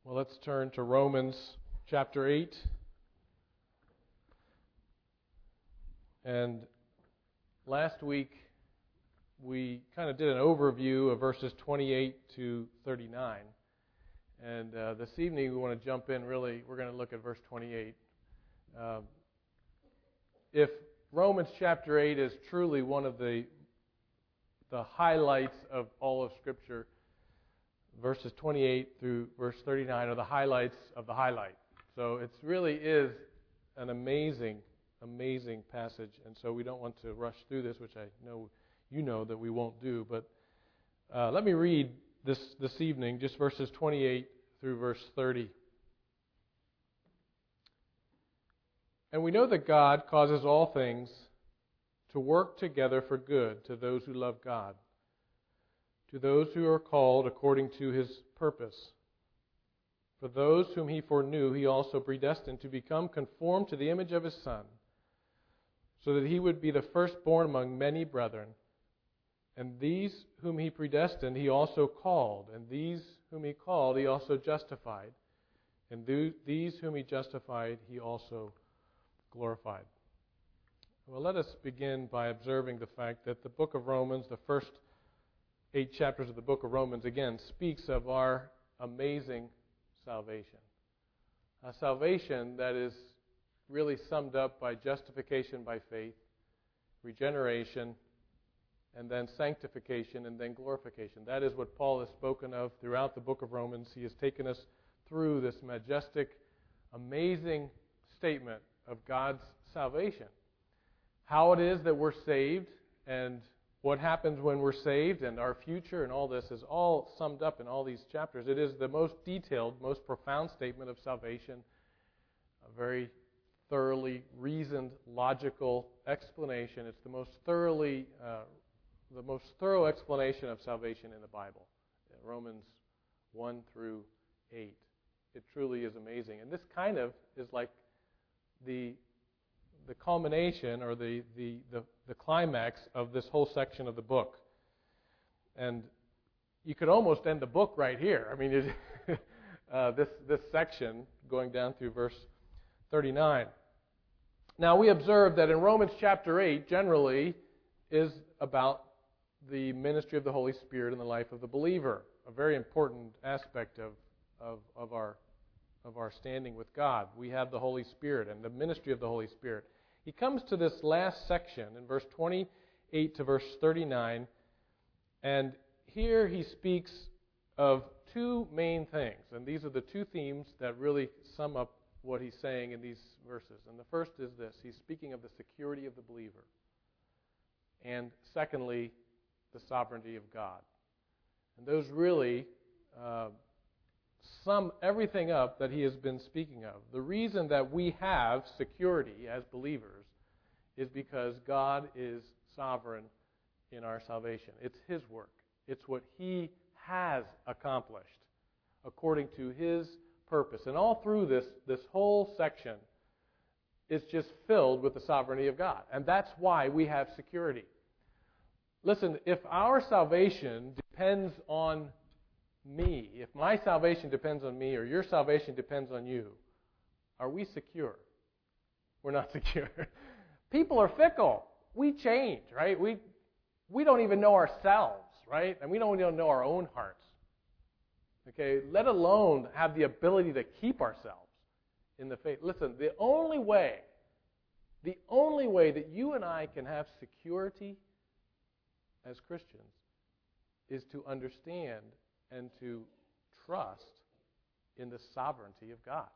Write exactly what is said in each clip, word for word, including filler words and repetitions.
Well, let's turn to Romans chapter eight. And last week we kind of did an overview of verses twenty-eight to thirty-nine. And uh, this evening we want to jump in really, we're going to look at verse twenty-eight. Um, if Romans chapter eight is truly one of the the highlights of all of Scripture, verses twenty-eight through verse thirty-nine are the highlights of the highlight. So it really is an amazing, amazing passage. And so we don't want to rush through this, which I know you know that we won't do. But uh, let me read this this evening, just verses twenty-eight through verse thirty. And we know that God causes all things to work together for good to those who love God, to those who are called according to His purpose. For those whom He foreknew, He also predestined to become conformed to the image of His Son, so that He would be the firstborn among many brethren. And these whom He predestined, He also called. And these whom He called, He also justified. And these whom He justified, He also glorified. Well, let us begin by observing the fact that the book of Romans, the first eight chapters of the book of Romans, again, speaks of our amazing salvation. A salvation that is really summed up by justification by faith, regeneration, and then sanctification, and then glorification. That is what Paul has spoken of throughout the book of Romans. He has taken us through this majestic, amazing statement of God's salvation. How it is that we're saved, and what happens when we're saved, and our future, and all this is all summed up in all these chapters. It is the most detailed, most profound statement of salvation, a very thoroughly reasoned, logical explanation. It's the most thoroughly, uh, the most thorough explanation of salvation in the Bible. Romans one through eight. It truly is amazing, and this kind of is like the the culmination or the, the, the, the climax of this whole section of the book. And you could almost end the book right here. I mean, it, uh, this, this section going down through verse thirty-nine. Now, we observe that in Romans chapter eight, generally, is about the ministry of the Holy Spirit in the life of the believer, a very important aspect of, of, of our of our standing with God. We have the Holy Spirit and the ministry of the Holy Spirit. He comes to this last section in verse twenty-eight to verse thirty-nine, and here he speaks of two main things, and these are the two themes that really sum up what he's saying in these verses. And the first is this: he's speaking of the security of the believer, and secondly, the sovereignty of God. And those really uh, sum everything up that he has been speaking of. The reason that we have security as believers is because God is sovereign in our salvation. It's His work. It's what He has accomplished according to His purpose. And all through this, this whole section is just filled with the sovereignty of God. And that's why we have security. Listen, if our salvation depends on me, if my salvation depends on me or your salvation depends on you, are we secure? We're not secure. People are fickle. We change, right? We we don't even know ourselves, right? And we don't even know our own hearts. Okay, let alone have the ability to keep ourselves in the faith. Listen, the only way, the only way that you and I can have security as Christians is to understand and to trust in the sovereignty of God.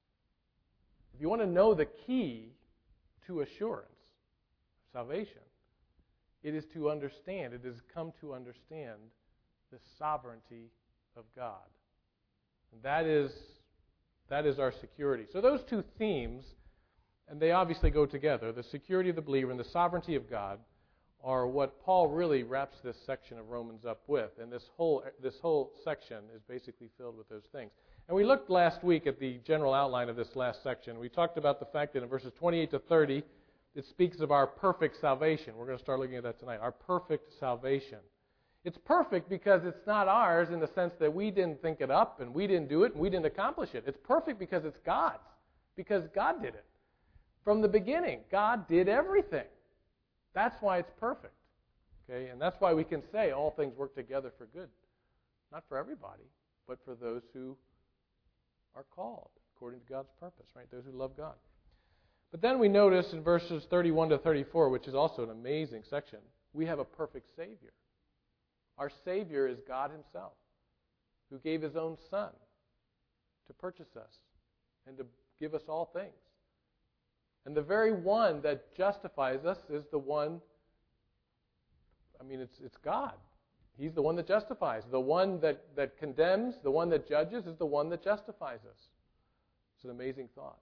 If you want to know the key to assurance, salvation, it is to understand, it is come to understand the sovereignty of God. And that is, that is our security. So those two themes, and they obviously go together, the security of the believer and the sovereignty of God, are what Paul really wraps this section of Romans up with. And this whole this whole section is basically filled with those things. And we looked last week at the general outline of this last section. We talked about the fact that in verses twenty-eight to thirty, it speaks of our perfect salvation. We're going to start looking at that tonight. Our perfect salvation. It's perfect because it's not ours in the sense that we didn't think it up and we didn't do it and we didn't accomplish it. It's perfect because it's God's, because God did it. From the beginning, God did everything. That's why it's perfect. Okay, and that's why we can say all things work together for good. Not for everybody, but for those who are called according to God's purpose, right? Those who love God. But then we notice in verses thirty-one to thirty-four, which is also an amazing section, we have a perfect Savior. Our Savior is God Himself, who gave His own Son to purchase us and to give us all things. And the very one that justifies us is the one, I mean, it's it's God. He's the one that justifies. The one that, that condemns, the one that judges, is the one that justifies us. It's an amazing thought.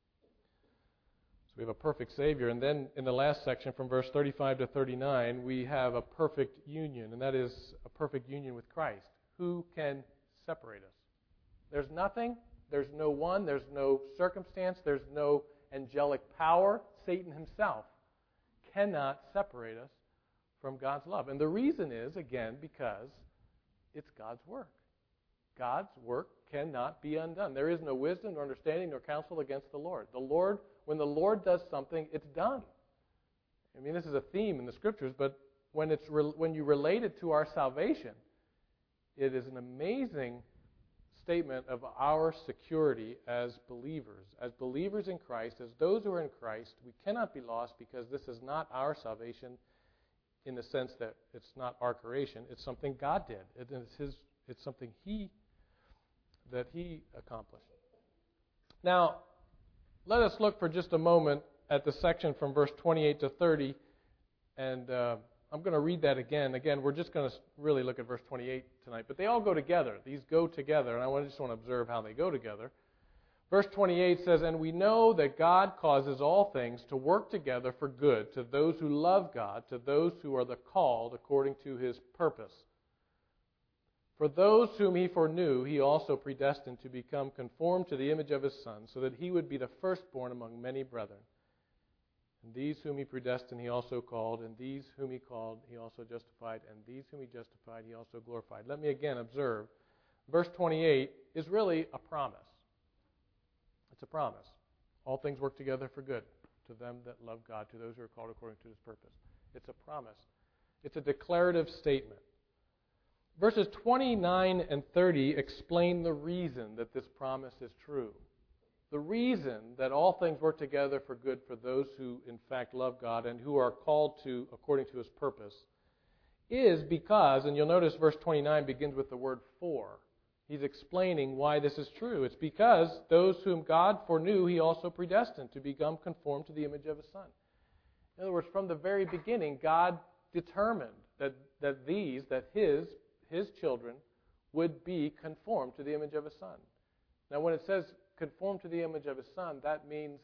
So we have a perfect Savior. And then in the last section, from verse thirty-five to thirty-nine, we have a perfect union, and that is a perfect union with Christ. Who can separate us? There's nothing, there's no one, there's no circumstance, there's no angelic power. Satan himself cannot separate us from God's love. And the reason is, again, because it's God's work. God's work cannot be undone. There is no wisdom, nor understanding, nor counsel against the Lord. The Lord, when the Lord does something, it's done. I mean, this is a theme in the Scriptures, but when it's re- when you relate it to our salvation, it is an amazing statement of our security as believers. As believers in Christ, as those who are in Christ, we cannot be lost because this is not our salvation in the sense that it's not our creation. It's something God did. It is His. It's something He that He accomplished. Now, let us look for just a moment at the section from verse twenty-eight to thirty, and uh, I'm going to read that again. Again, we're just going to really look at verse twenty-eight tonight, but they all go together. These go together, and I just want to observe how they go together. Verse twenty-eight says, "And we know that God causes all things to work together for good to those who love God, to those who are the called according to His purpose. For those whom He foreknew, He also predestined to become conformed to the image of His Son, so that He would be the firstborn among many brethren. And these whom He predestined, He also called, and these whom He called, He also justified, and these whom He justified, He also glorified." Let me again observe. Verse twenty-eight is really a promise. It's a promise. All things work together for good to them that love God, to those who are called according to His purpose. It's a promise. It's a declarative statement. Verses twenty-nine and thirty explain the reason that this promise is true. The reason that all things work together for good for those who in fact love God and who are called to according to His purpose is because, and you'll notice verse twenty-nine begins with the word "for." He's explaining why this is true. It's because those whom God foreknew, He also predestined to become conformed to the image of His Son. In other words, from the very beginning, God determined that, that these, that His, His children, would be conformed to the image of His Son. Now, when it says conformed to the image of His Son, that means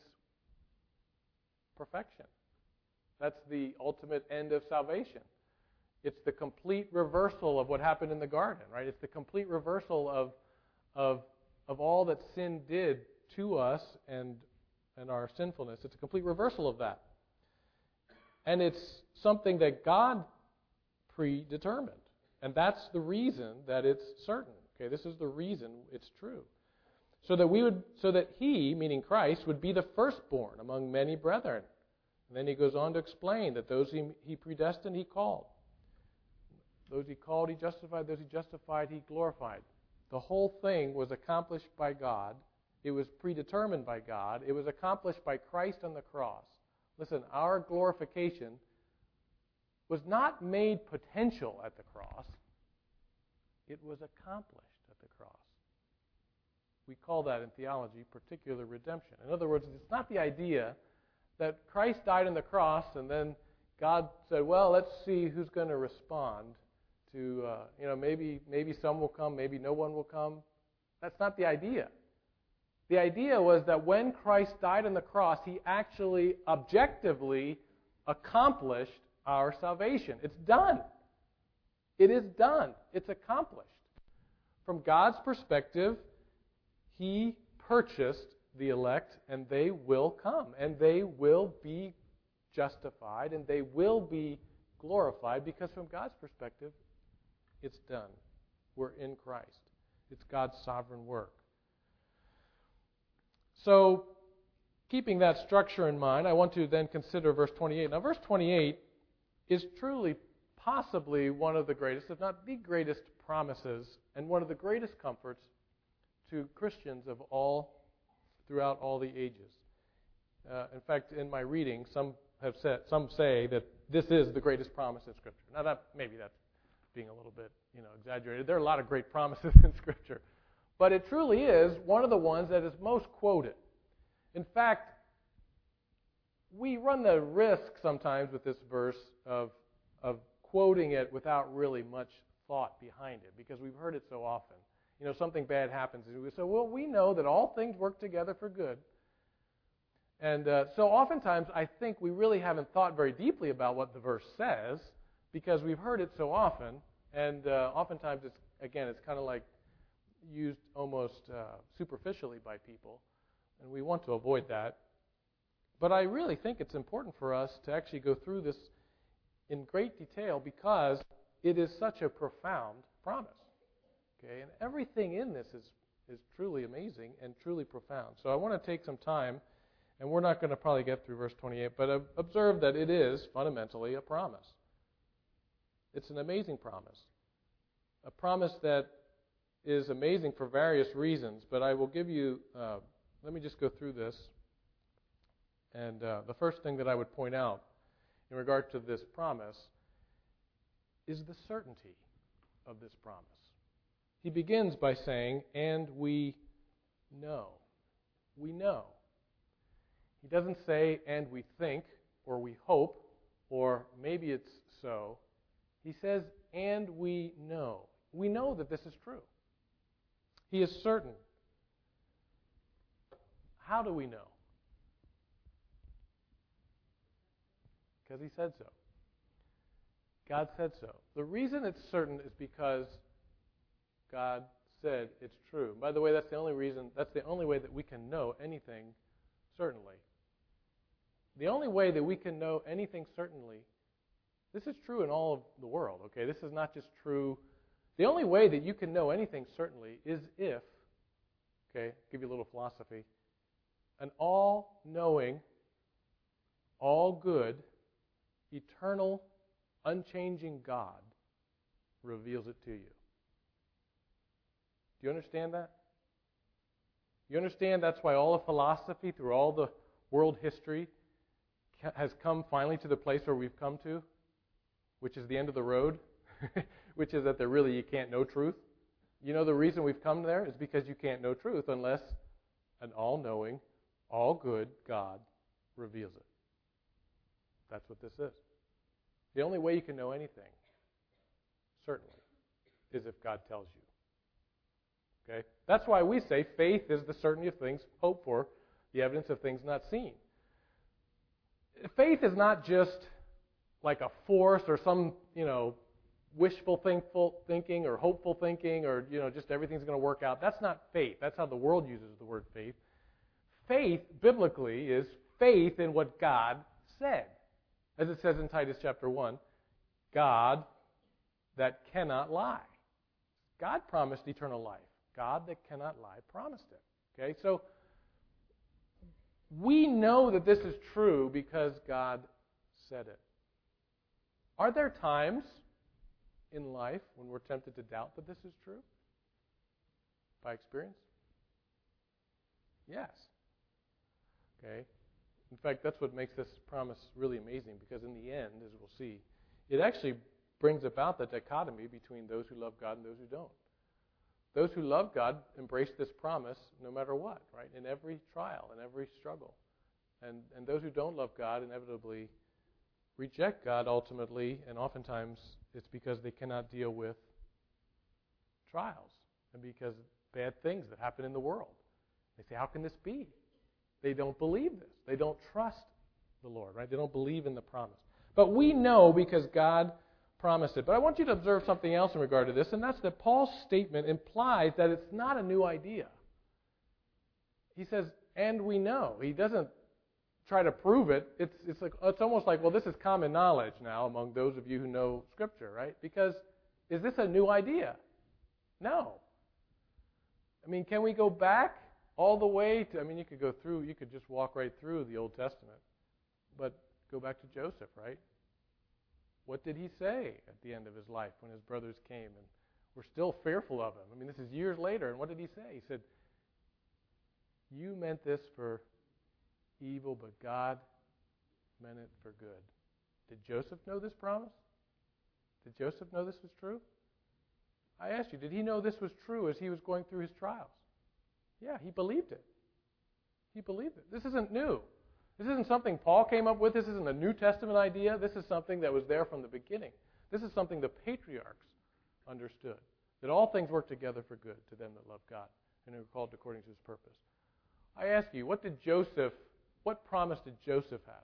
perfection. That's the ultimate end of salvation. It's the complete reversal of what happened in the garden, right? It's the complete reversal of of of all that sin did to us and and our sinfulness. It's a complete reversal of that. And it's something that God predetermined. And that's the reason that it's certain. Okay, this is the reason it's true. So that we would so that He, meaning Christ, would be the firstborn among many brethren. And then He goes on to explain that those He, he predestined, He called. Those He called, He justified. Those He justified, He glorified. The whole thing was accomplished by God. It was predetermined by God. It was accomplished by Christ on the cross. Listen, our glorification was not made potential at the cross. It was accomplished at the cross. We call that in theology particular redemption. In other words, it's not the idea that Christ died on the cross and then God said, well, let's see who's going to respond to, uh, you know, maybe maybe some will come, maybe no one will come. That's not the idea. The idea was that when Christ died on the cross, He actually objectively accomplished our salvation. It's done. It is done. It's accomplished. From God's perspective, He purchased the elect, and they will come, and they will be justified, and they will be glorified, because from God's perspective, It's done. We're in Christ. It's God's sovereign work. So, keeping that structure in mind, I want to then consider verse twenty-eight. Now, verse twenty-eight is truly, possibly one of the greatest, if not the greatest promises, and one of the greatest comforts to Christians of all, throughout all the ages. Uh, in fact, in my reading, some have said, some say that this is the greatest promise in Scripture. Now, that maybe that's being a little bit, you know, exaggerated. There are a lot of great promises in Scripture, but it truly is one of the ones that is most quoted. In fact, we run the risk sometimes with this verse of of quoting it without really much thought behind it, because we've heard it so often. You know, something bad happens, and we say, well, we know that all things work together for good. And uh, so oftentimes I think we really haven't thought very deeply about what the verse says, because we've heard it so often, and uh, oftentimes it's, again, it's kind of like used almost uh, superficially by people, and we want to avoid that. But I really think it's important for us to actually go through this in great detail, because it is such a profound promise. Okay, and everything in this is, is truly amazing and truly profound. So I want to take some time, and we're not going to probably get through verse twenty-eight, but observe that it is fundamentally a promise. It's an amazing promise. A promise that is amazing for various reasons, but I will give you, uh, let me just go through this. And uh, the first thing that I would point out in regard to this promise is the certainty of this promise. He begins by saying, and we know. We know. He doesn't say, and we think, or we hope, or maybe it's so. He says, and we know. We know that this is true. He is certain. How do we know? Because he said so. God said so. The reason it's certain is because God said it's true. By the way, that's the only reason, that's the only way that we can know anything certainly. The only way that we can know anything certainly, this is true in all of the world, okay? This is not just true. The only way that you can know anything certainly is if, okay, give you a little philosophy, an all-knowing, all-good, eternal, unchanging God reveals it to you. Do you understand that? You understand that's why all of philosophy through all the world history has come finally to the place where we've come to, which is the end of the road, which is that there really you can't know truth. You know the reason we've come there is because you can't know truth unless an all-knowing, all-good God reveals it. That's what this is. The only way you can know anything, certainly, is if God tells you. Okay? That's why we say faith is the certainty of things hoped for, the evidence of things not seen. Faith is not just like a force or some, you know, wishful thinkful thinking or hopeful thinking or, you know, just everything's going to work out. That's not faith. That's how the world uses the word faith. Faith, biblically, is faith in what God said. As it says in Titus chapter one, God that cannot lie. God promised eternal life. God that cannot lie promised it. Okay, so we know that this is true because God said it. Are there times in life when we're tempted to doubt that this is true? By experience? Yes. Okay. In fact, that's what makes this promise really amazing, because in the end, as we'll see, it actually brings about the dichotomy between those who love God and those who don't. Those who love God embrace this promise no matter what, right? In every trial, in every struggle. And and those who don't love God inevitably reject God ultimately, and oftentimes it's because they cannot deal with trials and because bad things that happen in the world. They say, how can this be? They don't believe this. They don't trust the Lord, right? They don't believe in the promise. But we know because God promised it. But I want you to observe something else in regard to this, and that's that Paul's statement implies that it's not a new idea. He says, and we know. He doesn't try to prove it. It's it's like it's almost like, well, this is common knowledge now among those of you who know Scripture, right? Because Is this a new idea? No. I mean, can we go back all the way to, I mean, you could go through, you could just walk right through the Old Testament. But go back to Joseph, right? What did he say at the end of his life when his brothers came and were still fearful of him? I mean, this is years later, and what did he say? He said, you meant this for evil, but God meant it for good. Did Joseph know this promise? Did Joseph know this was true? I asked you, did he know this was true as he was going through his trials? Yeah, he believed it. He believed it. This isn't new. This isn't something Paul came up with. This isn't a New Testament idea. This is something that was there from the beginning. This is something the patriarchs understood, that all things work together for good to them that love God and are called according to his purpose. I ask you, what did Joseph, what promise did Joseph have?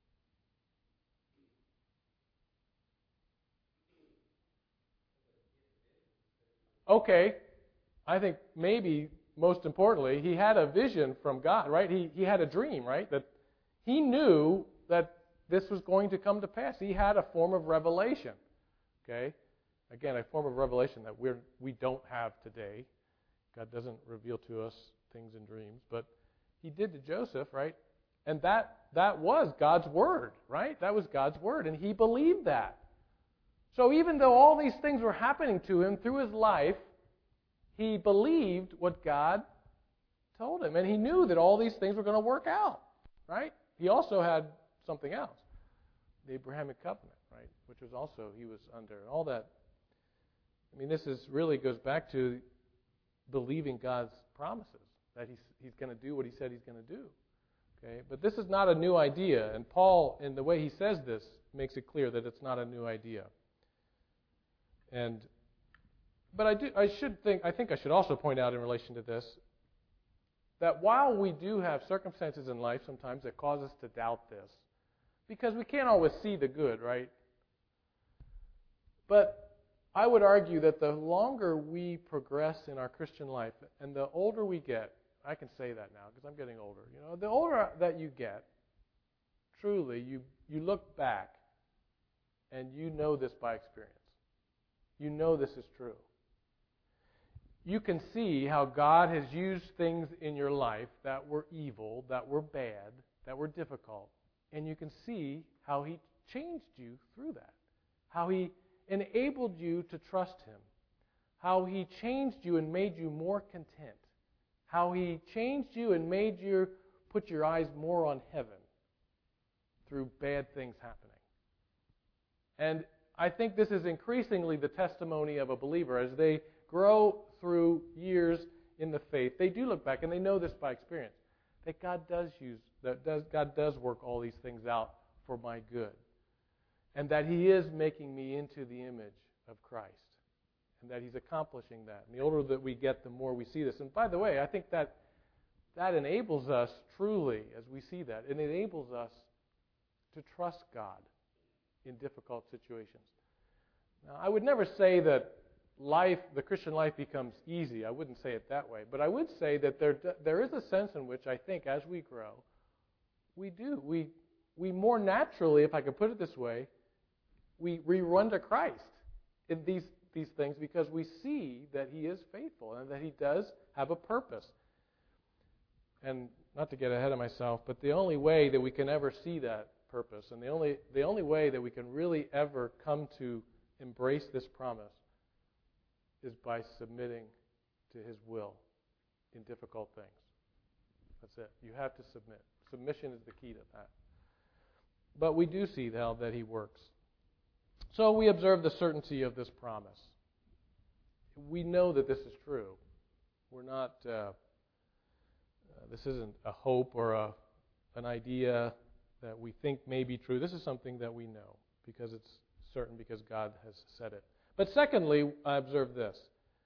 Okay, I think maybe most importantly, he had a vision from God, right? He he had a dream, right? That he knew that this was going to come to pass. He had a form of revelation. Okay? Again, a form of revelation that we're we don't have today. God doesn't reveal to us things in dreams, but he did to Joseph, right? And that that was God's word, right? That was God's word, and he believed that. So even though all these things were happening to him through his life, he believed what God told him. And he knew that all these things were going to work out, right? He also had something else, the Abrahamic covenant, right? Which was also, he was under. And all that, I mean, this is really goes back to believing God's promises, that he's, he's going to do what he said he's going to do. Okay? But this is not a new idea. And Paul, in the way he says this, makes it clear that it's not a new idea. And, but I do. I should think. I think I should also point out in relation to this that while we do have circumstances in life sometimes that cause us to doubt this, because we can't always see the good, right? But I would argue that the longer we progress in our Christian life, and the older we get, I can say that now because I'm getting older. You know, the older that you get, truly, you you look back, and you know this by experience. You know this is true. You can see how God has used things in your life that were evil, that were bad, that were difficult, and you can see how He changed you through that, how He enabled you to trust Him, how He changed you and made you more content, how He changed you and made you put your eyes more on heaven through bad things happening. And I think this is increasingly the testimony of a believer as they grow through years in the faith. They do look back, and they know this by experience, that God does use, that does, God does work all these things out for my good, and that He is making me into the image of Christ, and that He's accomplishing that. And the older that we get, the more we see this. And by the way, I think that that enables us truly, as we see that, it enables us to trust God in difficult situations. Now, I would never say that life, the Christian life, becomes easy. I wouldn't say it that way. But I would say that there there is a sense in which I think as we grow, we do. We we more naturally, if I could put it this way, we, we run to Christ in these, these things because we see that He is faithful and that He does have a purpose. And not to get ahead of myself, but the only way that we can ever see that purpose, and the only the only way that we can really ever come to embrace this promise is by submitting to His will in difficult things. That's it. You have to submit. Submission is the key to that. But we do see how that He works. So we observe the certainty of this promise. We know that this is true. We're not. Uh, uh, this isn't a hope or a an idea that we think may be true. This is something that we know because it's certain, because God has said it. But secondly, I observe this,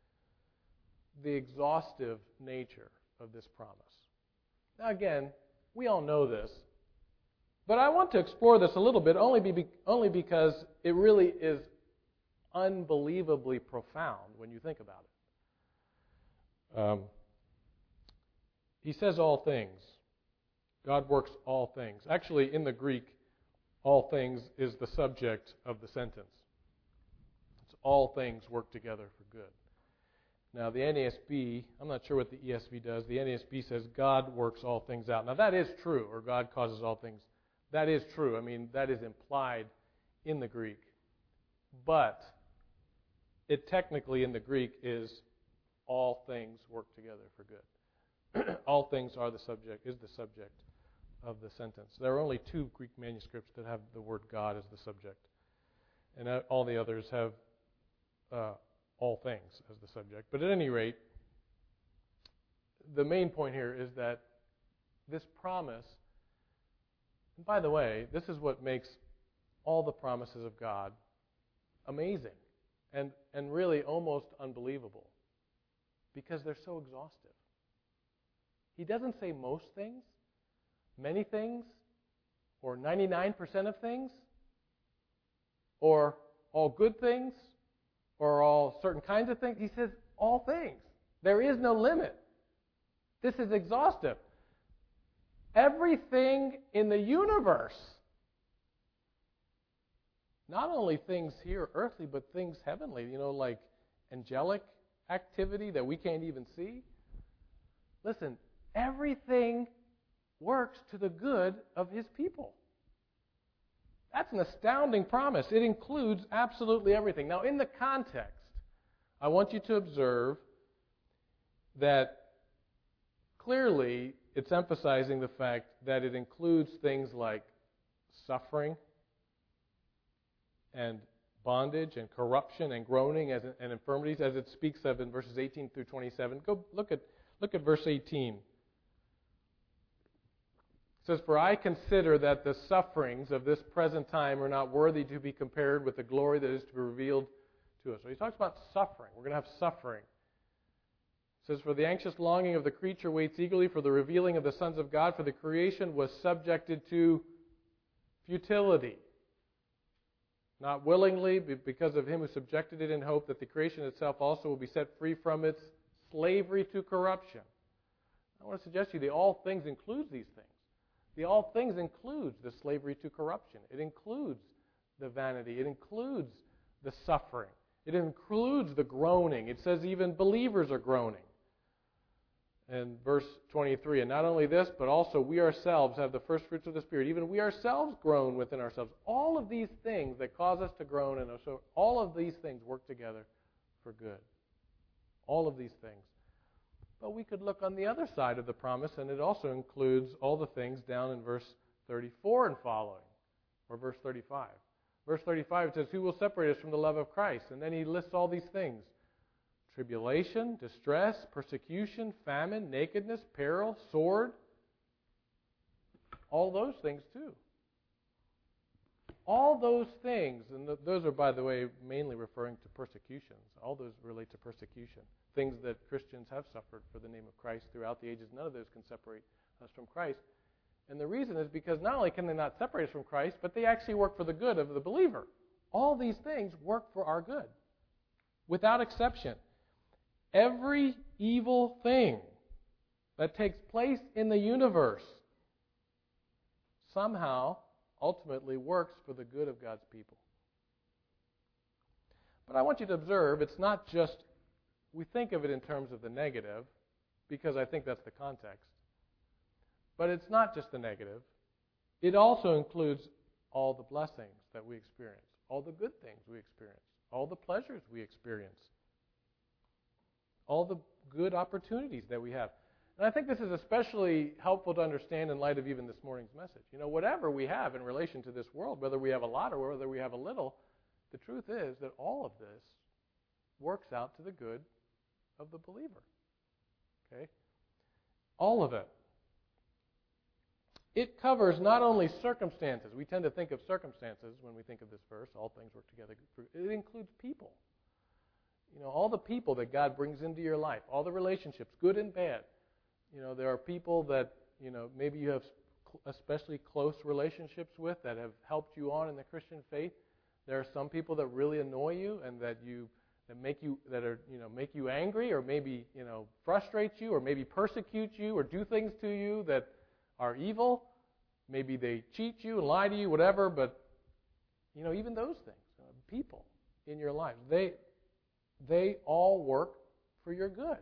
the exhaustive nature of this promise. Now again, we all know this, but I want to explore this a little bit only, be, only because it really is unbelievably profound when you think about it. Um, he says all things. God works all things. Actually, in the Greek, all things is the subject of the sentence. It's all things work together for good. Now, the N A S B, I'm not sure what the E S V does. The N A S B says God works all things out. Now, that is true, or God causes all things. That is true. I mean, that is implied in the Greek. But it technically in the Greek is all things work together for good. All things are the subject, is the subject of the sentence. There are only two Greek manuscripts that have the word God as the subject. And all the others have uh, all things as the subject. But at any rate, the main point here is that this promise, and by the way, this is what makes all the promises of God amazing and, and really almost unbelievable, because they're so exhaustive. He doesn't say most things, many things, or ninety-nine percent of things, or all good things, or all certain kinds of things. He says all things. There is no limit. This is exhaustive. Everything in the universe, not only things here earthly, but things heavenly, you know, like angelic activity that we can't even see. Listen, everything works to the good of His people. That's an astounding promise. It includes absolutely everything. Now, in the context, I want you to observe that clearly it's emphasizing the fact that it includes things like suffering and bondage and corruption and groaning as, and infirmities, as it speaks of in verses eighteen through twenty-seven. Go look at look at verse eighteen. It says, "For I consider that the sufferings of this present time are not worthy to be compared with the glory that is to be revealed to us." So he talks about suffering. We're going to have suffering. It says, "For the anxious longing of the creature waits eagerly for the revealing of the sons of God, for the creation was subjected to futility. Not willingly, but because of Him who subjected it, in hope that the creation itself also will be set free from its slavery to corruption." I want to suggest to you the all things includes these things. The all things includes the slavery to corruption. It includes the vanity. It includes the suffering. It includes the groaning. It says even believers are groaning. And verse twenty-three, "And not only this, but also we ourselves have the first fruits of the Spirit. Even we ourselves groan within ourselves." All of these things that cause us to groan, and so all of these things work together for good. All of these things. But we could look on the other side of the promise, and it also includes all the things down in verse thirty-four and following, or verse thirty-five. Verse thirty-five, it says, "Who will separate us from the love of Christ?" And then he lists all these things. Tribulation, distress, persecution, famine, nakedness, peril, sword. All those things too. All those things, and th- those are, by the way, mainly referring to persecutions. All those relate to persecution. Things that Christians have suffered for the name of Christ throughout the ages. None of those can separate us from Christ. And the reason is because not only can they not separate us from Christ, but they actually work for the good of the believer. All these things work for our good, without exception. Every evil thing that takes place in the universe somehow, ultimately, works for the good of God's people. But I want you to observe, it's not just, we think of it in terms of the negative, because I think that's the context. But it's not just the negative. It also includes all the blessings that we experience, all the good things we experience, all the pleasures we experience, all the good opportunities that we have. And I think this is especially helpful to understand in light of even this morning's message. You know, whatever we have in relation to this world, whether we have a lot or whether we have a little, the truth is that all of this works out to the good of the believer. Okay? All of it. It covers not only circumstances. We tend to think of circumstances when we think of this verse. All things work together. It includes people. You know, all the people that God brings into your life, all the relationships, good and bad. You know, there are people that, you know, maybe you have especially close relationships with that have helped you on in the Christian faith. There are some people that really annoy you and that you that make you that are, you know, make you angry, or maybe, you know, frustrate you, or maybe persecute you, or do things to you that are evil. Maybe they cheat you and lie to you, whatever, but you know, even those things, uh, people. in your life. They, they all work for your good.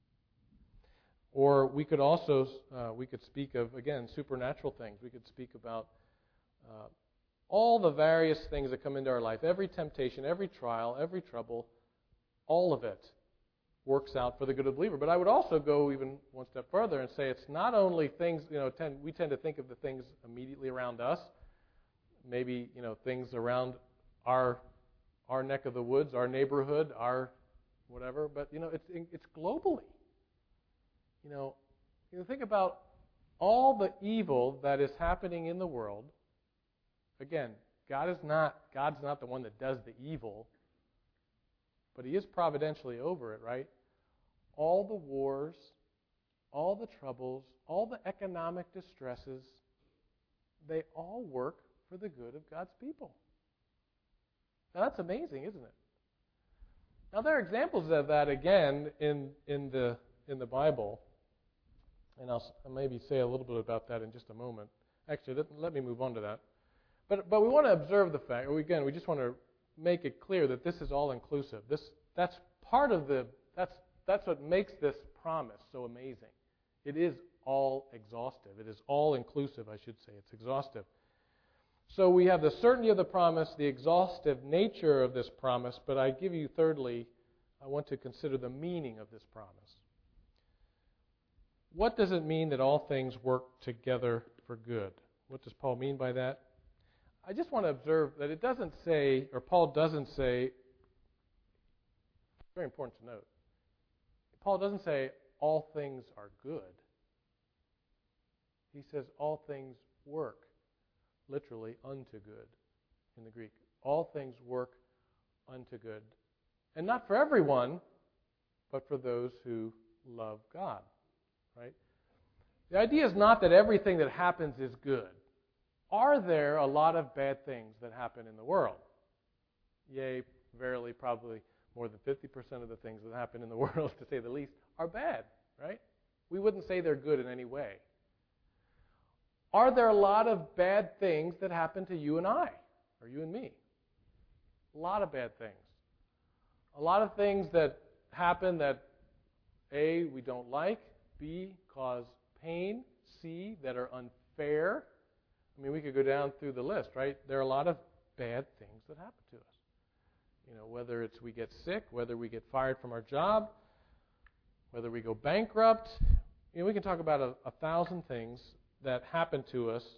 Or we could also, uh, we could speak of, again, supernatural things. We could speak about uh, all the various things that come into our life. Every temptation, every trial, every trouble, all of it works out for the good of the believer. But I would also go even one step further and say it's not only things, you know, tend, we tend to think of the things immediately around us, maybe, you know, things around our our neck of the woods, our neighborhood, our whatever, but, you know, it's it's globally. You know, you think about all the evil that is happening in the world. Again, God is not God's not the one that does the evil, but He is providentially over it, right? All the wars, all the troubles, all the economic distresses, they all work for the good of God's people. Now that's amazing, isn't it? Now there are examples of that again in in the in the Bible, and I'll, I'll maybe say a little bit about that in just a moment. Actually, let, let me move on to that. But but we want to observe the fact, or again, we just want to make it clear that this is all inclusive. This that's part of the that's that's what makes this promise so amazing. It is all exhaustive. It is all inclusive, I should say. It's exhaustive. So we have the certainty of the promise, the exhaustive nature of this promise, but I give you thirdly, I want to consider the meaning of this promise. What does it mean that all things work together for good? What does Paul mean by that? I just want to observe that it doesn't say, or Paul doesn't say, very important to note, Paul doesn't say all things are good. He says all things work. Literally, unto good in the Greek. All things work unto good. And not for everyone, but for those who love God. Right? The idea is not that everything that happens is good. Are there a lot of bad things that happen in the world? Yea, verily, probably more than fifty percent of the things that happen in the world, to say the least, are bad. Right? We wouldn't say they're good in any way. Are there a lot of bad things that happen to you and I, or you and me? A lot of bad things. A lot of things that happen that, A, we don't like, B, cause pain, C, that are unfair. I mean, we could go down through the list, right? There are a lot of bad things that happen to us. You know, whether it's we get sick, whether we get fired from our job, whether we go bankrupt. You know, we can talk about a, a thousand things that happen to us.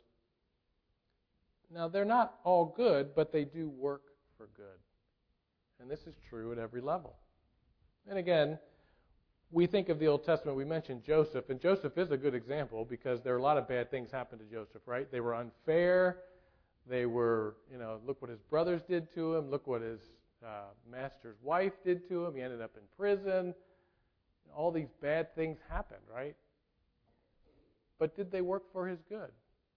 Now, they're not all good, but they do work for good. And this is true at every level. And again, we think of the Old Testament, we mentioned Joseph, and Joseph is a good example because there are a lot of bad things happened to Joseph, right? They were unfair. They were, you know, look what his brothers did to him. Look what his uh, master's wife did to him. He ended up in prison. All these bad things happened, right? But did they work for his good?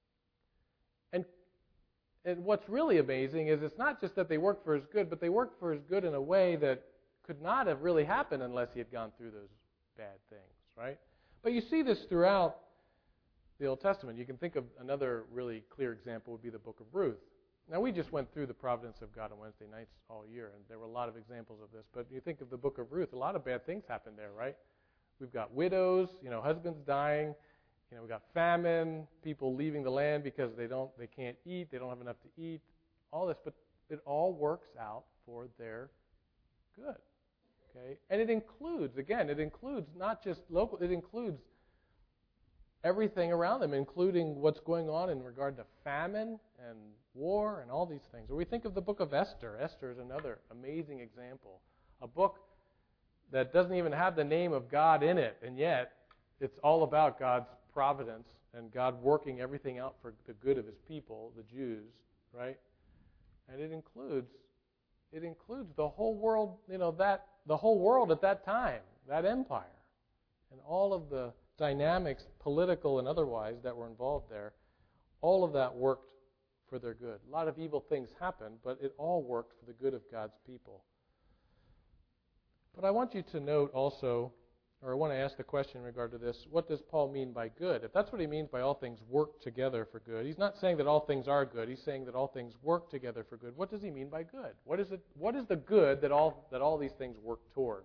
And and what's really amazing is it's not just that they worked for his good, but they worked for his good in a way that could not have really happened unless he had gone through those bad things, right? But you see this throughout the Old Testament. You can think of another really clear example would be the book of Ruth. Now, we just went through the providence of God on Wednesday nights all year, and there were a lot of examples of this. But you think of the book of Ruth, a lot of bad things happened there, right? We've got widows, you know, husbands dying. You know, we got famine, people leaving the land because they don't, they can't eat, they don't have enough to eat, all this, but it all works out for their good. Okay, and it includes, again, it includes not just local, it includes everything around them, including what's going on in regard to famine and war and all these things. Or we think of the book of Esther. Esther is another amazing example, a book that doesn't even have the name of God in it, and yet it's all about God's providence and God working everything out for the good of His people, the Jews, right? And it includes, it includes the whole world, you know, that the whole world at that time, that empire, and all of the dynamics, political and otherwise, that were involved there. All of that worked for their good. A lot of evil things happened, but it all worked for the good of God's people. But I want you to note also, or I want to ask the question in regard to this, what does Paul mean by good? If that's what he means by all things work together for good, he's not saying that all things are good. He's saying that all things work together for good. What does he mean by good? What is it? What is the good that all that all these things work toward?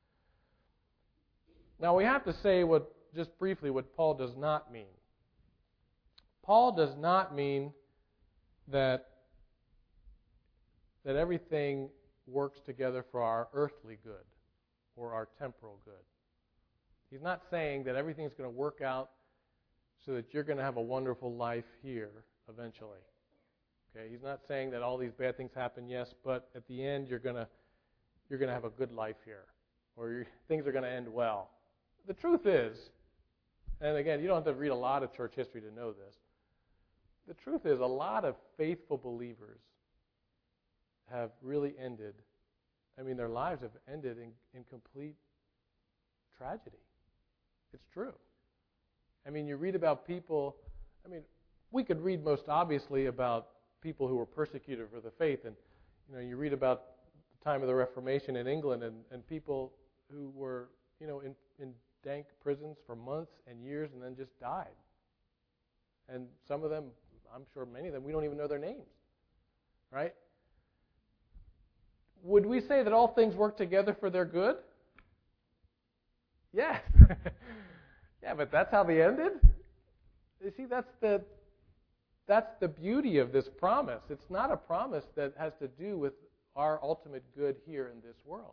Now we have to say what just briefly what Paul does not mean. Paul does not mean that that everything works together for our earthly good or our temporal good. He's not saying that everything's going to work out so that you're going to have a wonderful life here eventually. Okay, he's not saying that all these bad things happen, yes, but at the end you're going to you're going to have a good life here, or your, things are going to end well. The truth is, and again, you don't have to read a lot of church history to know this. The truth is, a lot of faithful believers have really ended. I mean, their lives have ended in, in complete tragedy. It's true. I mean, you read about people, I mean, we could read most obviously about people who were persecuted for the faith. And, you know, you read about the time of the Reformation in England and, and people who were, you know, in, in dank prisons for months and years and then just died. And some of them, I'm sure many of them, we don't even know their names. Right? Would we say that all things work together for their good? Yes. Yeah, but that's how they ended? You see, that's the that's the beauty of this promise. It's not a promise that has to do with our ultimate good here in this world.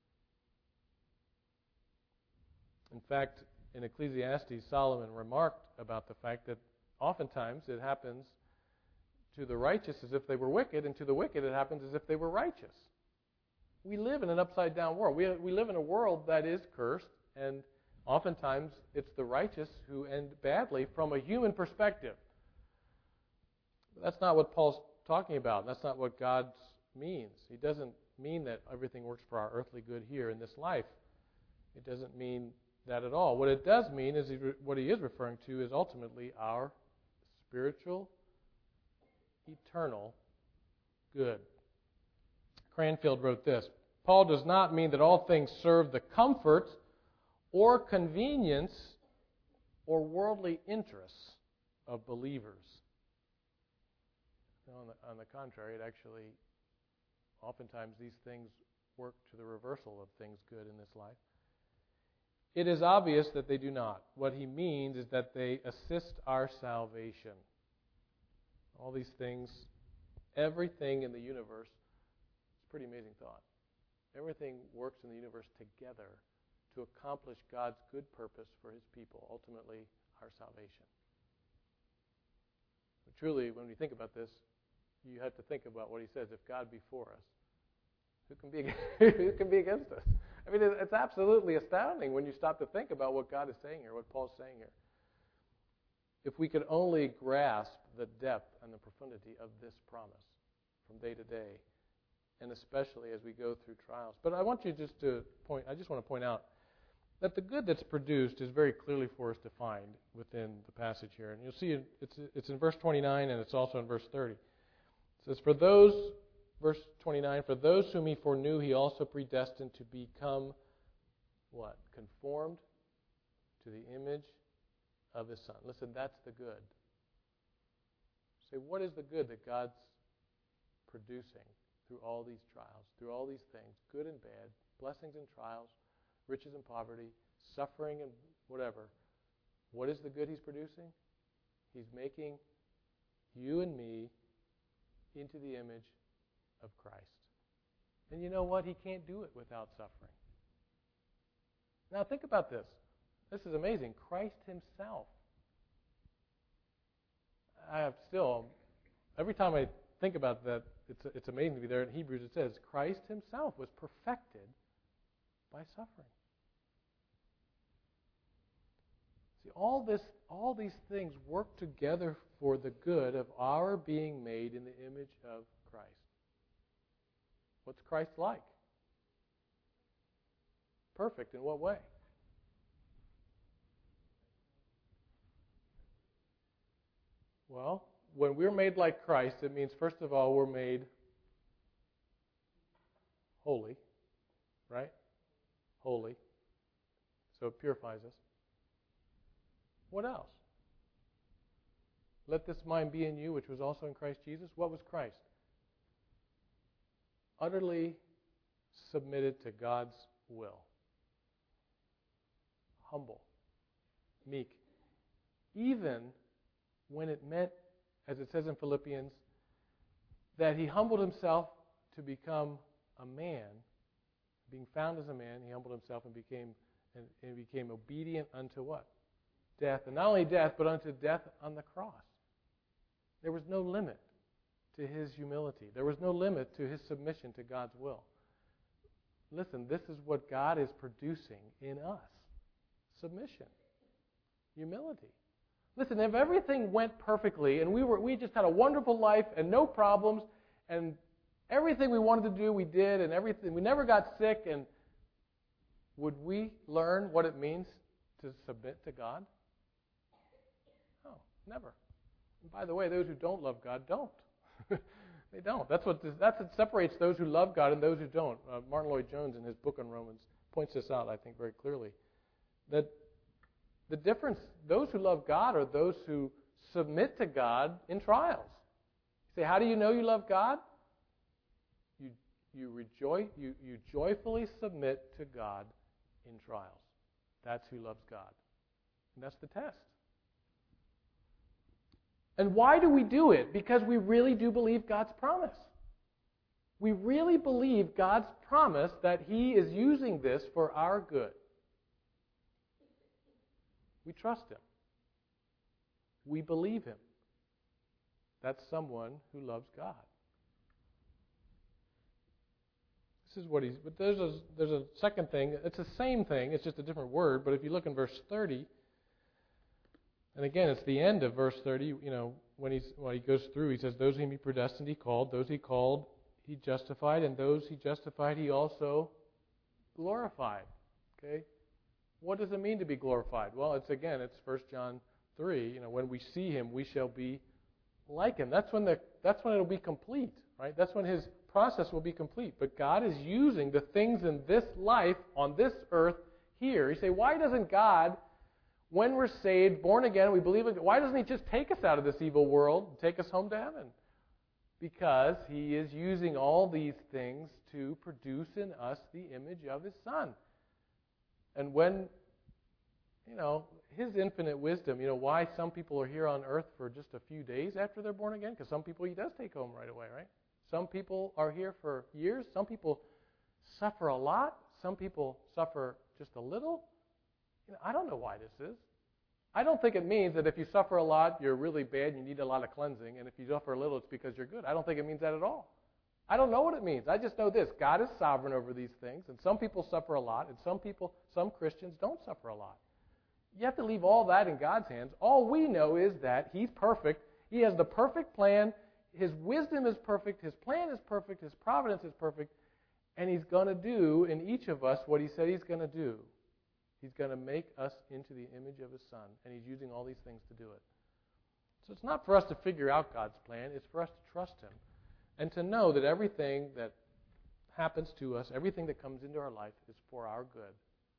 In fact, in Ecclesiastes, Solomon remarked about the fact that oftentimes it happens to the righteous as if they were wicked, and to the wicked it happens as if they were righteous. We live in an upside-down world. We, we live in a world that is cursed, and oftentimes it's the righteous who end badly from a human perspective. But that's not what Paul's talking about. That's not what God means. He doesn't mean that everything works for our earthly good here in this life. It doesn't mean that at all. What it does mean is he, what he is referring to is ultimately our spiritual, eternal good. Cranfield wrote this: Paul does not mean that all things serve the comfort or convenience or worldly interests of believers. No, on, the, on the contrary, it actually, oftentimes these things work to the reversal of things good in this life. It is obvious that they do not. What he means is that they assist our salvation. All these things, everything in the universe, it's a pretty amazing thought. Everything works in the universe together to accomplish God's good purpose for his people, ultimately our salvation. But truly, when we think about this, you have to think about what he says. If God be for us, who can be who can be against us? I mean, it's absolutely astounding when you stop to think about what God is saying here, what Paul's saying here. If we could only grasp the depth and the profundity of this promise from day to day, and especially as we go through trials. But I want you just to point, I just want to point out that the good that's produced is very clearly for us defined within the passage here. And you'll see it's it's in verse twenty-nine and it's also in verse thirty. It says, for those, verse twenty-nine, for those whom he foreknew, he also predestined to become, what? Conformed to the image of his Son. Listen, that's the good. Say, what is the good that God's producing through all these trials, through all these things, good and bad, blessings and trials, riches and poverty, suffering and whatever? What is the good he's producing? He's making you and me into the image of Christ. And you know what? He can't do it without suffering. Now think about this. This is amazing. Christ himself. I have still, every time I think about that, it's it's amazing to be there. In Hebrews it says, Christ himself was perfected by suffering. See, all this, all these things work together for the good of our being made in the image of Christ. What's Christ like? Perfect in what way? Well, when we're made like Christ, it means, first of all, we're made holy, right? Holy. so it purifies us. What else? Let this mind be in you, which was also in Christ Jesus. What was Christ? Utterly submitted to God's will. Humble. Meek. Even when it meant, as it says in Philippians, that he humbled himself to become a man. Being found as a man, he humbled himself and became and, and became obedient unto what? Death. And not only death, but unto death on the cross. There was no limit to his humility. There was no limit to his submission to God's will. Listen, this is what God is producing in us. Submission. Humility. Listen, if everything went perfectly and we were we just had a wonderful life and no problems and everything we wanted to do we did and everything we never got sick, and would we learn what it means to submit to God? No, never. And by the way, those who don't love God don't. They don't. That's what this, that's what separates those who love God and those who don't. Uh, Martin Lloyd-Jones in his book on Romans points this out, I think, very clearly. That the difference, those who love God are those who submit to God in trials. You say, how do you know you love God? You you rejoice, you, you joyfully submit to God in trials. That's who loves God. And that's the test. And why do we do it? Because we really do believe God's promise. We really believe God's promise that He is using this for our good. We trust Him. We believe Him. That's someone who loves God. This is what he's. But there's a there's a second thing. It's the same thing. It's just a different word. But if you look in verse thirty, and again, it's the end of verse thirty. You know, when he's when he goes through, he says, "Those whom He predestined, He called. Those He called, He justified, and those He justified, He also glorified." Okay. What does it mean to be glorified? Well, it's again, it's First John three. You know, when we see Him, we shall be like Him. That's when the that's when it'll be complete, right? That's when His process will be complete. But God is using the things in this life on this earth here. You say, why doesn't God, when we're saved, born again, we believe in God, why doesn't He just take us out of this evil world and take us home to heaven? Because He is using all these things to produce in us the image of His Son. And when, you know, His infinite wisdom, you know, why some people are here on earth for just a few days after they're born again? Because some people He does take home right away, right? Some people are here for years. Some people suffer a lot. Some people suffer just a little. You know, I don't know why this is. I don't think it means that if you suffer a lot, you're really bad and you need a lot of cleansing. And if you suffer a little, it's because you're good. I don't think it means that at all. I don't know what it means. I just know this. God is sovereign over these things. And some people suffer a lot. And some people, some Christians don't suffer a lot. You have to leave all that in God's hands. All we know is that He's perfect. He has the perfect plan. His wisdom is perfect. His plan is perfect. His providence is perfect. And He's going to do in each of us what He said He's going to do. He's going to make us into the image of His Son. And He's using all these things to do it. So it's not for us to figure out God's plan. It's for us to trust Him. And to know that everything that happens to us, everything that comes into our life is for our good.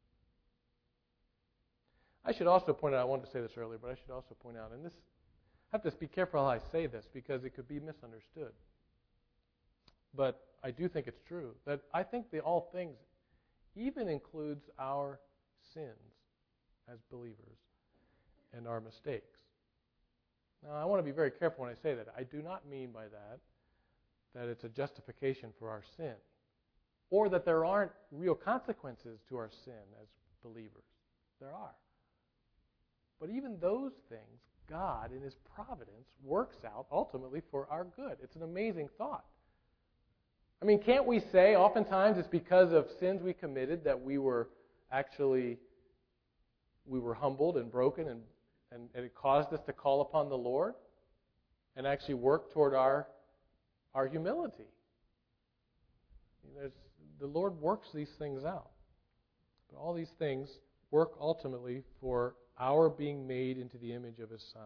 I should also point out, I wanted to say this earlier, but I should also point out, and this, I have to be careful how I say this because it could be misunderstood. But I do think it's true that I think the all things even includes our sins as believers and our mistakes. Now, I want to be very careful when I say that. I do not mean by that that it's a justification for our sin or that there aren't real consequences to our sin as believers. There are. But even those things, God, in His providence, works out ultimately for our good. It's an amazing thought. I mean, can't we say oftentimes it's because of sins we committed that we were actually, we were humbled and broken and, and, and it caused us to call upon the Lord and actually work toward our, our humility? There's, the Lord works these things out. But all these things work ultimately for our being made into the image of His Son.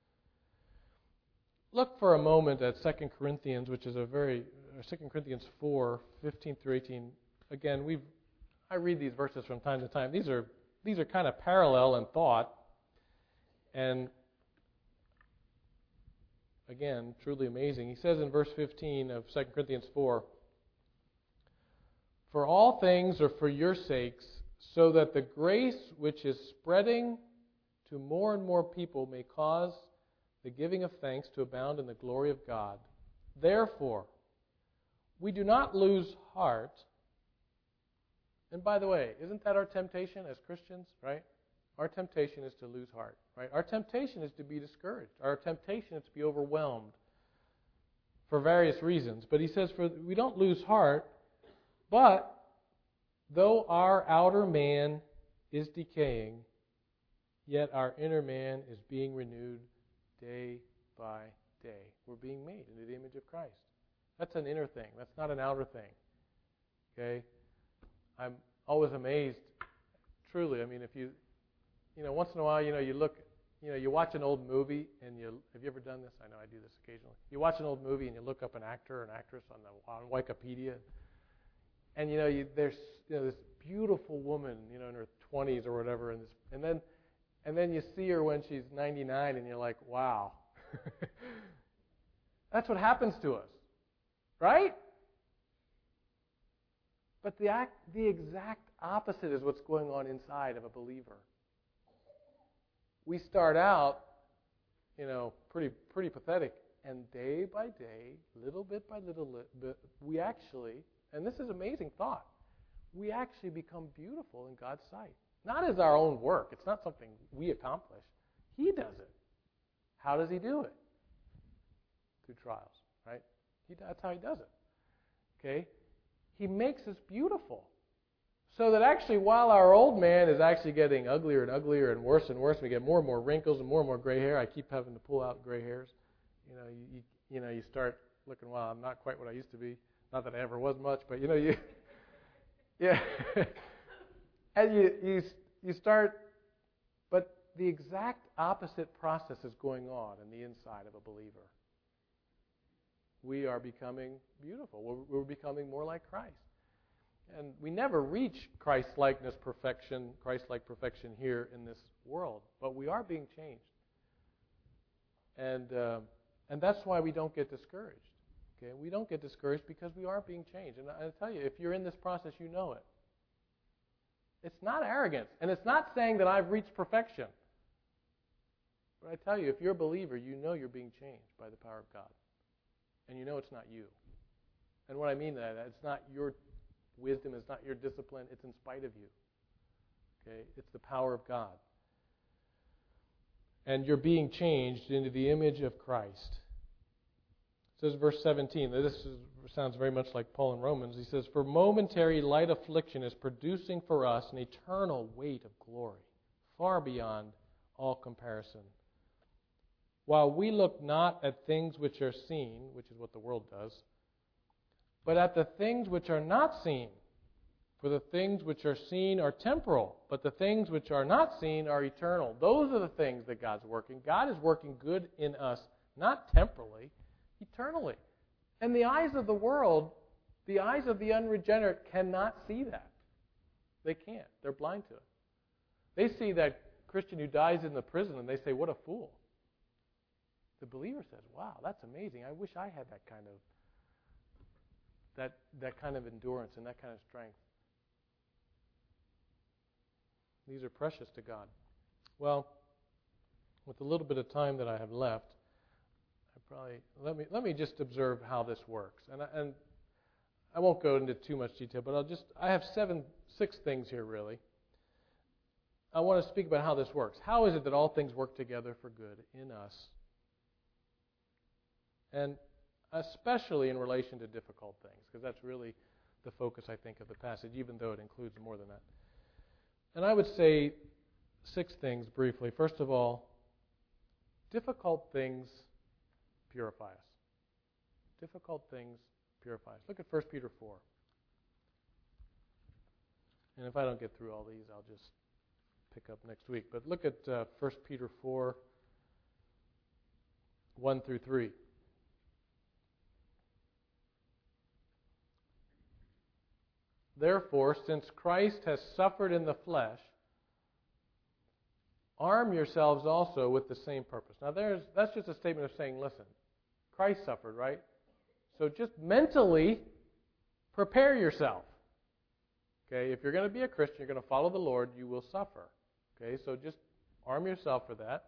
Look for a moment at Second Corinthians, which is a very, Second Corinthians four, fifteen through eighteen. Again, we've I read these verses from time to time. These are these are kind of parallel in thought. And again, truly amazing. He says in verse fifteen of Second Corinthians four, "For all things are for your sakes, so that the grace which is spreading to more and more people may cause the giving of thanks to abound in the glory of God. Therefore, we do not lose heart." And by the way, isn't that our temptation as Christians, right? Our temptation is to lose heart, right? Our temptation is to be discouraged. Our temptation is to be overwhelmed for various reasons. But he says, for we don't lose heart, but though our outer man is decaying, yet our inner man is being renewed day by day. We're being made into the image of Christ. That's an inner thing. That's not an outer thing. Okay? I'm always amazed, truly. I mean, if you, you know, once in a while, you know, you look, you know, you watch an old movie, and you, have you ever done this? I know I do this occasionally. You watch an old movie, and you look up an actor or an actress on the on Wikipedia, and you know, you, there's you know this beautiful woman, you know, in her twenties or whatever, and this, and then, and then you see her when she's ninety-nine, and you're like, wow. That's what happens to us, right? But the act, the exact opposite is what's going on inside of a believer. We start out, you know, pretty pretty pathetic, and day by day, little bit by little bit, we actually, and this is amazing thought, we actually become beautiful in God's sight. Not as our own work. It's not something we accomplish. He does it. How does He do it? Through trials, right? He, that's how He does it. Okay? He makes us beautiful. So that actually while our old man is actually getting uglier and uglier and worse and worse, we get more and more wrinkles and more and more gray hair. I keep having to pull out gray hairs. You know, you, you, you know, you start looking, well, I'm not quite what I used to be. Not that I ever was much, but you know, you, yeah. And you, you, you start, but the exact opposite process is going on in the inside of a believer. We are becoming beautiful. We're, we're becoming more like Christ. And we never reach Christ-likeness perfection, Christ-like perfection here in this world, but we are being changed. And uh, and that's why we don't get discouraged. Okay, we don't get discouraged because we are being changed. And I tell you, if you're in this process, you know it. It's not arrogance, and it's not saying that I've reached perfection. But I tell you, if you're a believer, you know you're being changed by the power of God. And you know it's not you. And what I mean that, it's not your wisdom, it's not your discipline, it's in spite of you. Okay? It's the power of God. And you're being changed into the image of Christ. It says verse seventeen, this is, sounds very much like Paul in Romans. He says, "For momentary light affliction is producing for us an eternal weight of glory, far beyond all comparison. While we look not at things which are seen," which is what the world does, "but at the things which are not seen. For the things which are seen are temporal, but the things which are not seen are eternal." Those are the things that God's working. God is working good in us, not temporally, eternally. And the eyes of the world, the eyes of the unregenerate cannot see that. They can't. They're blind to it. They see that Christian who dies in the prison and they say, "What a fool." The believer says, "Wow, that's amazing. I wish I had that kind of that that kind of endurance and that kind of strength." These are precious to God. Well, with a little bit of time that I have left, I probably let me let me just observe how this works. And I, and I won't go into too much detail, but I'll just I have seven six things here really. I want to speak about how this works. How is it that all things work together for good in us? And especially in relation to difficult things, because that's really the focus, I think, of the passage, even though it includes more than that. And I would say six things briefly. First of all, difficult things purify us. Difficult things purify us. Look at First Peter four. And if I don't get through all these, I'll just pick up next week. But look at uh, First Peter four, one through three. "Therefore, since Christ has suffered in the flesh, arm yourselves also with the same purpose. Now, there's that's just a statement of saying, listen, Christ suffered, right? So just mentally prepare yourself. Okay, if you're going to be a Christian, you're going to follow the Lord, you will suffer. Okay, so just arm yourself for that.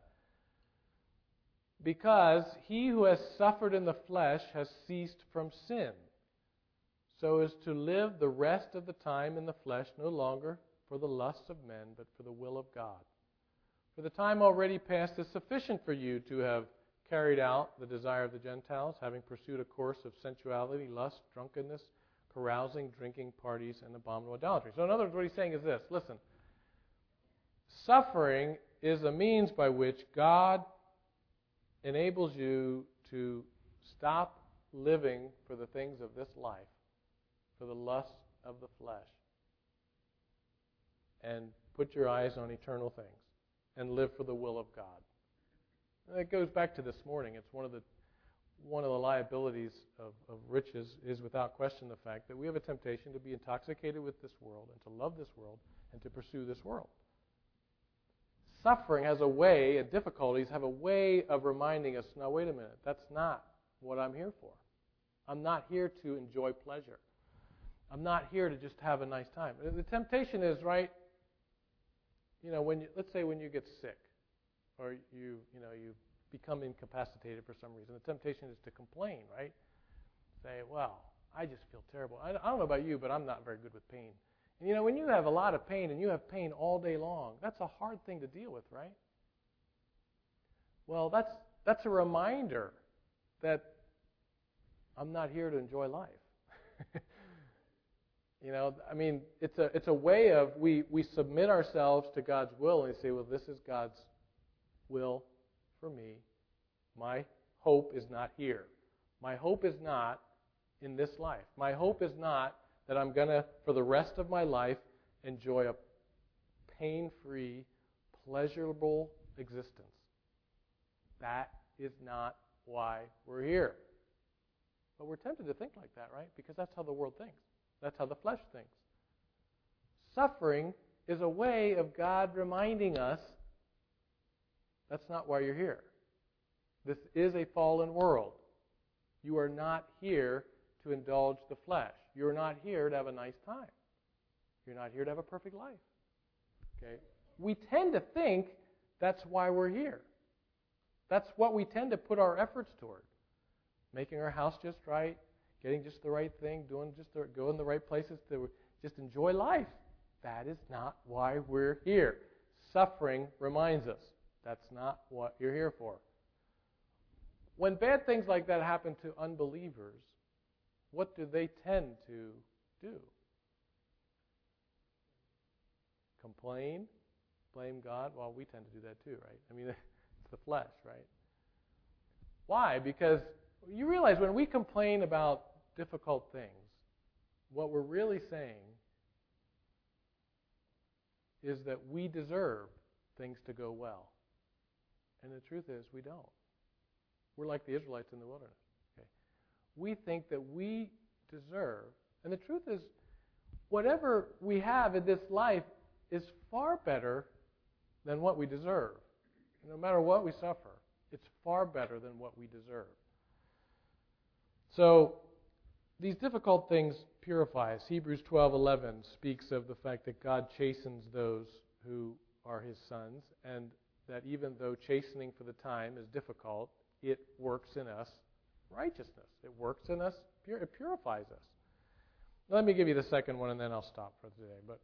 Because he who has suffered in the flesh has ceased from sin, so as to live the rest of the time in the flesh no longer for the lusts of men, but for the will of God. For the time already past is sufficient for you to have carried out the desire of the Gentiles, having pursued a course of sensuality, lust, drunkenness, carousing, drinking, parties, and abominable idolatry. So in other words, what he's saying is this. Listen, suffering is a means by which God enables you to stop living for the things of this life, for the lusts of the flesh, and put your eyes on eternal things and live for the will of God. And that goes back to this morning. It's one of the one of the liabilities of, of riches is without question the fact that we have a temptation to be intoxicated with this world and to love this world and to pursue this world. Suffering has a way, and difficulties have a way of reminding us, now wait a minute, that's not what I'm here for. I'm not here to enjoy pleasure. I'm not here to just have a nice time. The temptation is, right, you know, when you, let's say when you get sick or you, you know, you become incapacitated for some reason, the temptation is to complain, right? Say, well, I just feel terrible. I, I don't know about you, but I'm not very good with pain. And you know, when you have a lot of pain and you have pain all day long, that's a hard thing to deal with, right? Well, that's that's a reminder that I'm not here to enjoy life. You know, I mean, it's a it's a way of we, we submit ourselves to God's will and we say, well, this is God's will for me. My hope is not here. My hope is not in this life. My hope is not that I'm going to, for the rest of my life, enjoy a pain-free, pleasurable existence. That is not why we're here. But we're tempted to think like that, right? Because that's how the world thinks. That's how the flesh thinks. Suffering is a way of God reminding us that's not why you're here. This is a fallen world. You are not here to indulge the flesh. You're not here to have a nice time. You're not here to have a perfect life. Okay? We tend to think that's why we're here. That's what we tend to put our efforts toward. Making our house just right, getting just the right thing, doing just the, going the right places to just enjoy life. That is not why we're here. Suffering reminds us that's not what you're here for. When bad things like that happen to unbelievers, what do they tend to do? Complain? Blame God? Well, we tend to do that too, right? I mean, it's the flesh, right? Why? Because you realize when we complain about difficult things, what we're really saying is that we deserve things to go well. And the truth is, we don't. We're like the Israelites in the wilderness. Okay? We think that we deserve, and the truth is, whatever we have in this life is far better than what we deserve. No matter what we suffer, it's far better than what we deserve. So, these difficult things purify us. Hebrews twelve eleven speaks of the fact that God chastens those who are His sons, and that even though chastening for the time is difficult, it works in us righteousness. It works in us, it purifies us. Let me give you the second one, and then I'll stop for today. But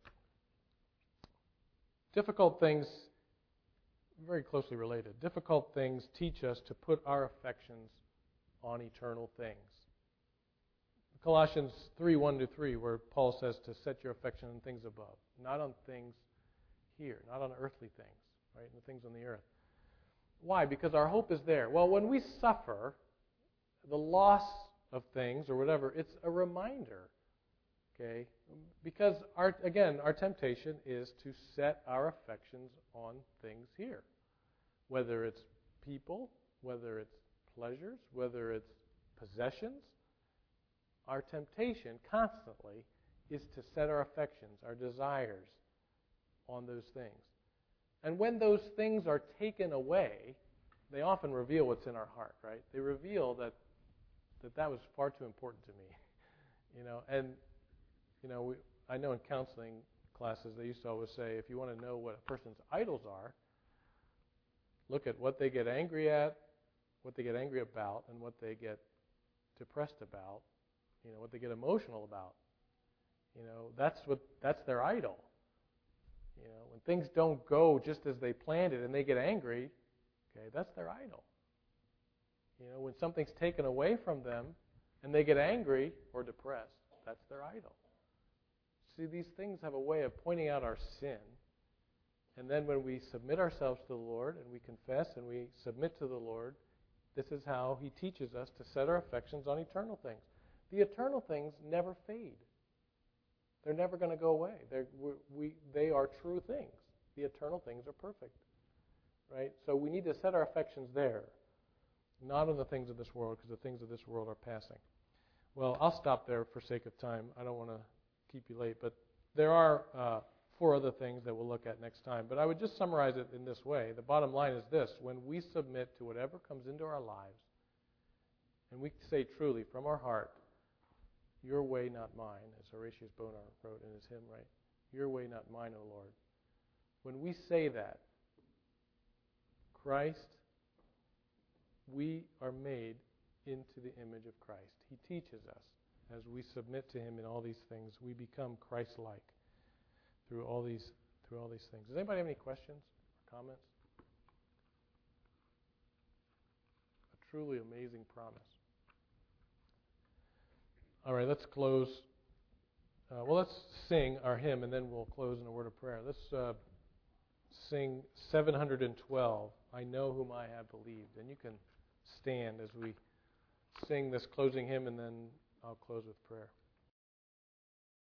difficult things, very closely related. Difficult things teach us to put our affections on eternal things. Colossians three, one to three, where Paul says to set your affection on things above, not on things here, not on earthly things, right, the things on the earth. Why? Because our hope is there. Well, when we suffer the loss of things or whatever, it's a reminder, okay? Because, our, again, our temptation is to set our affections on things here, whether it's people, whether it's pleasures, whether it's possessions. Our temptation constantly is to set our affections, our desires, on those things. And when those things are taken away, they often reveal what's in our heart, right? They reveal that that, that was far too important to me. You know, and you know, we, I know in counseling classes they used to always say, if you want to know what a person's idols are, look at what they get angry at, what they get angry about, and what they get depressed about, you know, what they get emotional about. You know, that's what that's their idol. You know, when things don't go just as they planned it and they get angry, okay, that's their idol. You know, when something's taken away from them and they get angry or depressed, that's their idol. See, these things have a way of pointing out our sin. And then when we submit ourselves to the Lord and we confess and we submit to the Lord, this is how He teaches us to set our affections on eternal things. The eternal things never fade. They're never going to go away. They're, we, we, they are true things. The eternal things are perfect. Right? So we need to set our affections there, not on the things of this world, because the things of this world are passing. Well, I'll stop there for sake of time. I don't want to keep you late, but there are uh, four other things that we'll look at next time. But I would just summarize it in this way. The bottom line is this: when we submit to whatever comes into our lives, and we say truly from our heart, "Your way, not mine," as Horatius Bonar wrote in his hymn, right? "Your way, not mine, O Lord." When we say that, Christ, we are made into the image of Christ. He teaches us. As we submit to Him in all these things, we become Christ-like through all these through all these things. Does anybody have any questions or comments? A truly amazing promise. All right, let's close. Uh, well, let's sing our hymn, and then we'll close in a word of prayer. Let's uh, sing seven hundred twelve, "I Know Whom I Have Believed." And you can stand as we sing this closing hymn, and then I'll close with prayer.